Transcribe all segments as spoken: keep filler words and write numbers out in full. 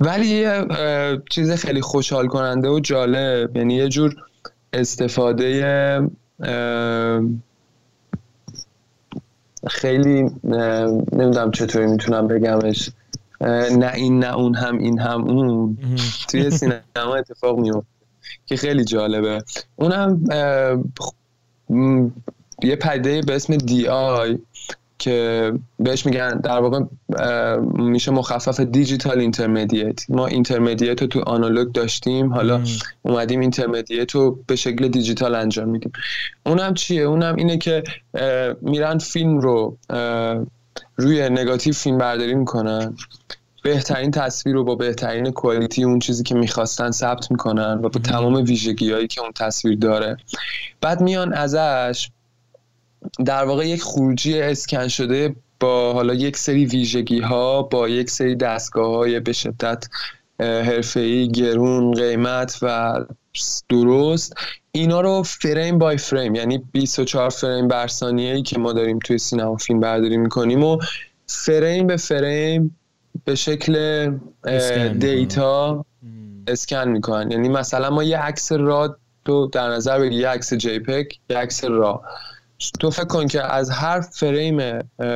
ولی یه چیز خیلی خوشحال کننده و جالب، یعنی یه جور استفاده خیلی نمیدونم چطوری میتونم بگمش، نه این نه اون هم این هم اون توی سینما اتفاق میفته که خیلی جالبه. اونم یه پدیده به اسم دی آی که بهش میگن در واقع میشه مخفف دیجیتال اینترمدییت. ما اینترمدییت رو تو آنالوگ داشتیم، حالا ام. اومدیم اینترمدییت رو به شکل دیجیتال انجام میدیم. اونم چیه؟ اونم اینه که میرن فیلم رو روی نگاتیو فیلم برداری میکنن، بهترین تصویر رو با بهترین کوالیتی اون چیزی که میخواستن ثبت میکنن و با تمام ویژگی‌هایی که اون تصویر داره. بعد میان ازش در واقع یک خروجی اسکن شده با حالا یک سری ویژگی ها، با یک سری دستگاه های به شدت حرفه‌ای، گرون قیمت و درست، اینا رو فریم بای فریم، یعنی بیست و چهار فریم بر ثانیه‌ای که ما داریم توی سینما فیلم برداری میکنیم و فریم به فریم به شکل اسکن دیتا اسکن میکنن. یعنی مثلا ما یه عکس را تو در نظر بگی، یه عکس جی پگ، یه عکس را، تو فکر کن که از هر فریم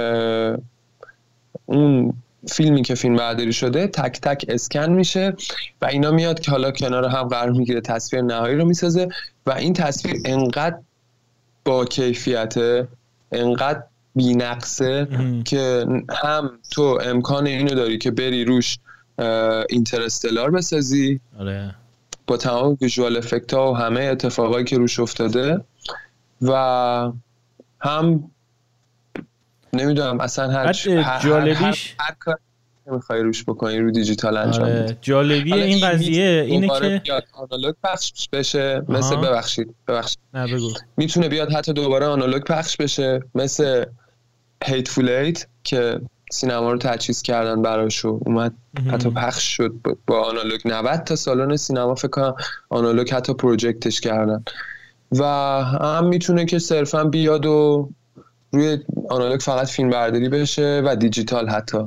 اون فیلمی که فیلم برداری شده تک تک اسکن میشه و اینا میاد که حالا کنار هم قرار میگیره، تصویر نهایی رو میسازه و این تصویر انقدر با کیفیته، انقدر بی‌نقصه که هم تو امکان اینو داری که بری روش اینترستلار بسازی آره. با تمام ویژوال افکت ها و همه اتفاقایی که روش افتاده، و هم نمیدونم اصلا هر جالبیش هر کار میخوای روش بکنی رو دیجیتال انجام آره. بدی. جالبی این قضیه اینه که بیاد آنالوگ پخش بشه، مثل ببخشید ببخشید نه بگو، میتونه بیاد حتی دوباره آنالوگ پخش بشه، مثل هیتفول ایت که سینما رو تجهیز کردن براش و اومد حتی پخش شد با آنالوگ. نود تا سالن سینما فکر کنم آنالوگ حتی پروژکتش کردن. و هم میتونه که صرفا بیاد و روی آنالوگ فقط فیلم برداری بشه و دیجیتال حتی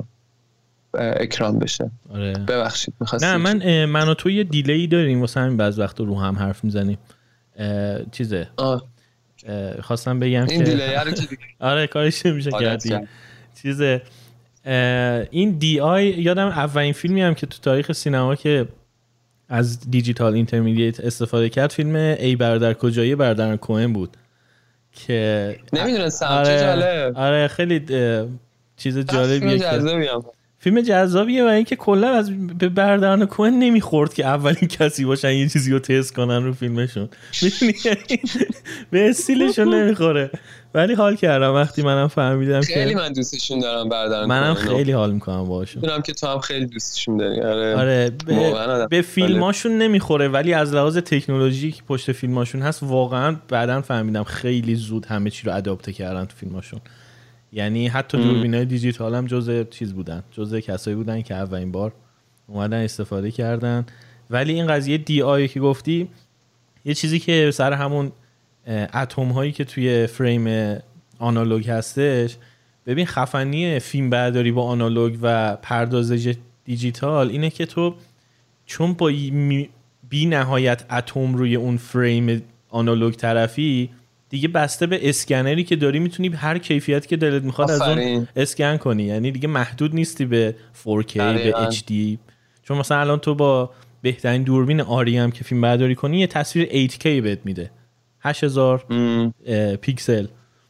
اکران بشه. آره. ببخشید می‌خواستی؟ نه من من و تو یه دیلی داریم واسه همین بعض وقتا رو هم حرف میزنیم. چیزه آه. خواستم بگم این که دیلی رو که آره کارش نمیشه کردی. چیزه این دی آی یادم اولین فیلمی هم که تو تاریخ سینما که از دیجیتال اینترمدییت استفاده کرد فیلم ای برادر کجایی برادر کوهن بود که نمیدونستم. آره چه جالب. آره خیلی چیز جالبیه که فیلم جذابیه و اینکه کلا از به برادران کوهن نمیخورد که اولین کسی باشن یه چیزی رو تست کنن رو فیلمشون، میدونی به استیلشون نمیخوره. ولی حال کردم وقتی منم فهمیدم که خیلی من دوستشون دارم برادران کوهن. منم خیلی حال میکنم باهاشون. میدونم که تو هم خیلی دوستشون داری. آره, آره به, به فیلماشون نمیخوره ولی از لحاظ تکنولوژی که پشت فیلماشون هست واقعا بعداً فهمیدم خیلی زود همه چی رو آداپته کردن تو فیلماشون. یعنی حتی دوربینای دیجیتال هم جزء چیز بودن، جزء کسایی بودن که اولین بار اومدن استفاده کردن. ولی این قضیه دی آی که گفتی یه چیزی که سر همون اتم هایی که توی فریم آنالوگ هستش، ببین خفنی فیلم برداری با آنالوگ و پردازش دیجیتال اینه که تو چون با بی نهایت اتم روی اون فریم آنالوگ طرفی دیگه بسته به اسکنری که داری میتونی هر کیفیتی که دلت میخواد از اون اسکن کنی. یعنی دیگه محدود نیستی به فور کی به اچ دی. چون مثلا الان تو با بهترین دوربین آری هم که فیلم برداری کنی یه تصویر هشت کی بهت میده، هشت هزار پیکسل.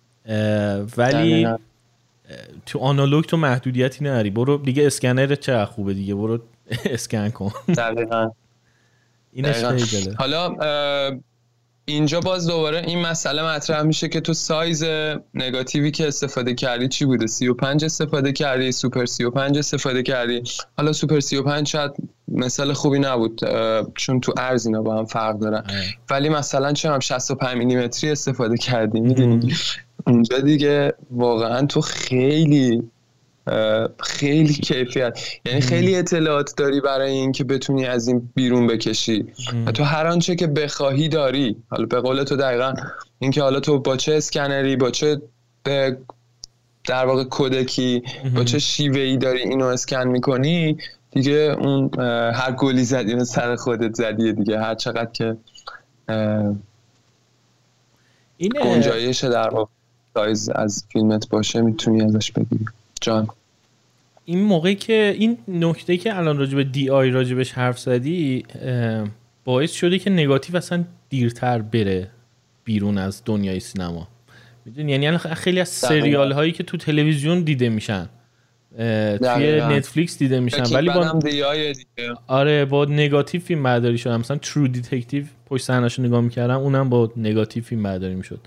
ولی تو آنالوگ تو محدودیتی نداری. برو دیگه اسکنر چقدر خوبه دیگه، برو اسکن کن. دقیقاً. اینش خیلی جالبه. حالا اینجا باز دوباره این مسئله مطرح میشه که تو سایز نگاتیوی که استفاده کردی چی بوده؟ سی و پنج استفاده کردی، سوپر سی و پنج استفاده کردی. حالا سوپر سی و پنج شاید مثال خوبی نبود چون تو عرض اینا با هم فرق دارن، ولی مثلا چه هم شصت و پنج میلیمتری استفاده کردی، میدونی اونجا دیگه واقعا تو خیلی خیلی کیفیت، یعنی خیلی اطلاعات داری برای این که بتونی از این بیرون بکشی و تو هر آنچه که بخواهی داری. حالا به قول تو دقیقاً این که حالا تو با چه اسکنری، با چه در واقع کدکی، با چه شیوهی داری اینو اسکن میکنی، دیگه اون هر گلی زدی سر خودت زدیه دیگه، هر چقدر که این گنجایش در واقع سایز از فیلمت باشه میتونی ازش بگیری. جان این موقعی که این نکته که الان راجع به دی آی راجبش حرف زدی باعث شده که نگاتیو اصلا دیرتر بره بیرون از دنیای سینما، میدونی؟ یعنی خیلی از سریال هایی که تو تلویزیون دیده میشن توی نتفلیکس دیده میشن ولی با آره با نگاتیو فیلم برداری شدن. مثلا ترو دیتکتیو پشت صحنه‌شو نگاه میکردم اونم با نگاتیو فیلم برداری میشد.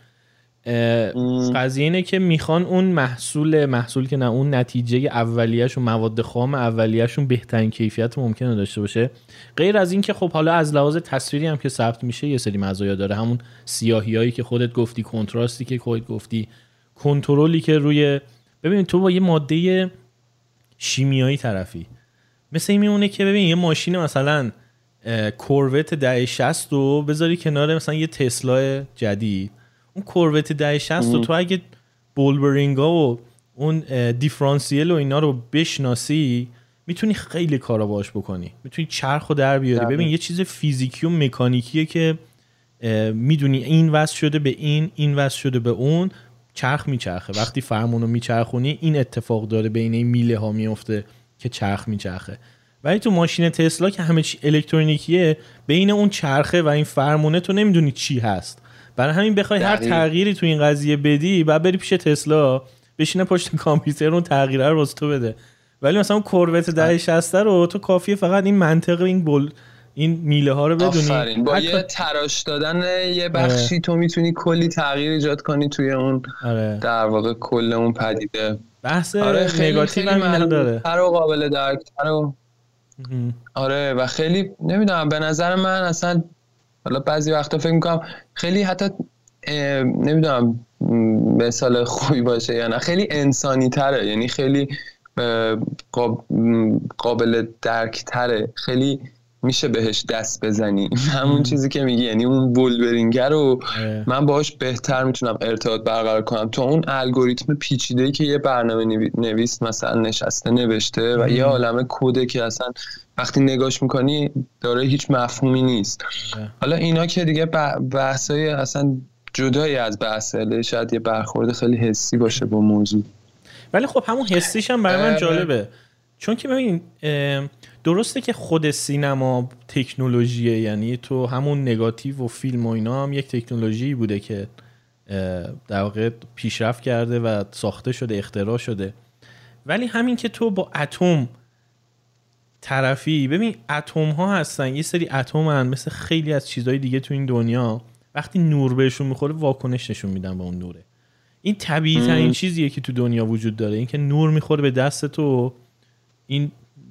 قضیه اینه که میخوان اون محصول محصول که نه اون نتیجه اولیه‌شون مواد خام اولیه‌شون بهترین کیفیت ممکنه داشته باشه. غیر از این که خب حالا از لحاظ تصویری هم که ثبت میشه یه سری مزایا داره، همون سیاهیایی که خودت گفتی، کنتراستی که خودت گفتی، کنترلی که روی ببین تو با یه ماده شیمیایی طرفی مثل این میمونه که ببین یه ماشین مثلا کوروت ده شصت رو بذاری کنار مثلا یه تسلا جدید، اون کوروت ده شصت رو تو اگه بولبرینگا و اون دیفرانسیل و اینا رو بشناسی میتونی خیلی کارا باش بکنی، میتونی چرخ رو در بیاری. ببین یه چیز فیزیکی و مکانیکیه که میدونی این وصل شده به این، این وصل شده به اون، چرخ میچرخه. وقتی فرمون رو میچرخونی این اتفاق داره بین این میله ها میفته که چرخ میچرخه. ولی تو ماشین تسلا که همه چی الکترونیکیه، بین اون چرخه و این فرمونه تو نمیدونی چی هست. برای همین بخوای هر تغییری تو این قضیه بدی بعد بری پیش تسلا بشینه پشت کامپیوتر اون تغییره رو واسه تو بده. ولی مثلا اون کوروت ده شصت رو تو کافیه فقط این منطق این بول این میله ها رو بدونی. آفرین. با یه تراش دادن یه بخشی تو میتونی کلی تغییر ایجاد کنی توی اون آره. در واقع کل اون پدیده. بحث آره نگاتیو هم این داره. هر قابل درک‌تر و آره و خیلی نمیدونم به نظر من اصلا حالا بعضی وقتا فکر میکنم خیلی حتی نمیدونم مثال خوبی باشه یا نه، خیلی انسانی تره، یعنی خیلی قابل درک تره، خیلی میشه بهش دست بزنی. همون چیزی که میگی، یعنی اون بولبرینگر رو من باهاش بهتر میتونم ارتباط برقرار کنم تو اون الگوریتم پیچیده‌ای که یه برنامه نویس مثلا نشسته نوشته و یه عالمه کده که اصلا وقتی نگاش میکنی داره هیچ مفهومی نیست. حالا اینا که دیگه بحثای اصلا جدایی از بحثه، شاید یه برخورد خیلی حسی باشه با موضوع، ولی خب همون حسیش هم برای من جالبه، چون که ببین درسته که خود سینما تکنولوژیه، یعنی تو همون نگاتیو و فیلم و اینا هم یک تکنولوژی بوده که در واقع پیشرفت کرده و ساخته شده، اختراع شده. ولی همین که تو با اتم طرفی، ببین اتم ها هستن، یه سری اتم هستن مثل خیلی از چیزهای دیگه تو این دنیا، وقتی نور بهشون میخوره واکنش نشون میدن با اون نوره. این طبیعی ترین چیزیه که تو دنیا وجود داره، این که نور میخوره به دست تو، این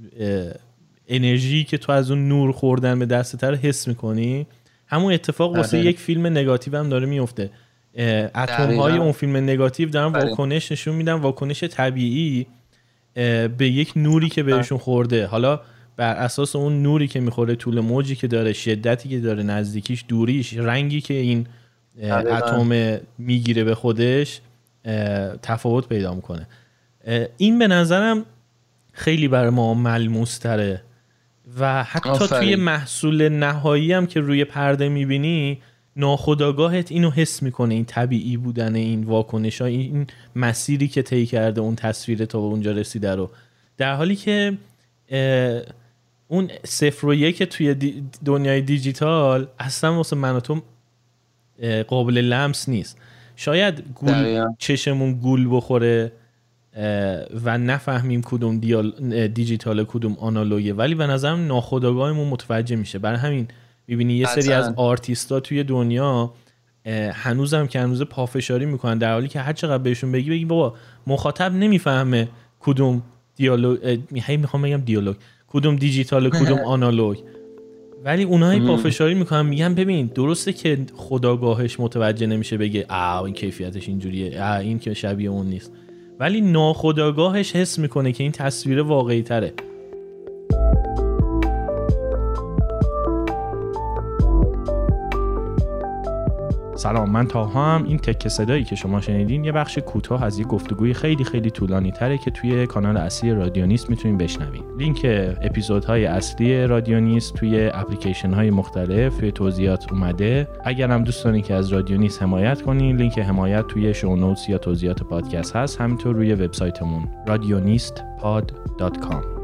انرژی که تو از اون نور خوردن به دستت رو حس میکنی. همون اتفاق واسه یک فیلم نگاتیو هم داره میفته. اتم های اون فیلم نگاتیو دارن واکنش نشون میدن، واکنش طبیعی به یک نوری که بهشون خورده. حالا بر اساس اون نوری که میخوره، طول موجی که داره، شدتی که داره، نزدیکیش، دوریش، رنگی که این اتم میگیره به خودش تفاوت پیدا میکنه. این به نظرم خیلی برای ما ملموس تره و حتی آفرین. توی محصول نهایی هم که روی پرده میبینی ناخودآگاهت اینو حس میکنه، این طبیعی بودن این واکنش ها، این مسیری که طی کرده اون تصویر تا به اونجا رسیده رو، در حالی که اون صفر و یک توی دی دنیای دیجیتال اصلا واسه من و تو قابل لمس نیست. شاید گول چشمون گول بخوره و نفهمیم کدوم دیجیتال کدوم آنالوگه، ولی به نظرم ناخودآگاهمون متوجه میشه. برای همین میبینی یه سری از آرتیستا توی دنیا هنوزم که هنوز پافشاری میکنن، در حالی که هر چقدر بهشون بگی بگی بابا مخاطب نمیفهمه کدوم دیالوگ، هی میخوام بگم دیالوگ، کدوم دیجیتال کدوم آنالوگ، ولی اونایی پافشاری میکنن میگن ببین درسته که خودآگاهش متوجه نمیشه بگه آ این کیفیتش اینجوریه، آ این که شبیه اون نیست، ولی ناخودآگاهش حس میکنه که این تصویر واقعی تره. سلام، من تاها هم. این تک صدایی که شما شنیدین یه بخش کوتاه از یه گفتگوی خیلی خیلی طولانی تره که توی کانال اصلی رادیو نیست میتونین بشنوین. لینک اپیزودهای اصلی رادیو نیست توی اپلیکیشن های مختلف توی توضیحات اومده. اگر هم دوست دارین که از رادیو نیست حمایت کنین، لینک حمایت توی شو نوتس یا توضیحات پادکست هست، همینطور روی وبسایتمون رادیو نیست پاد دات کام.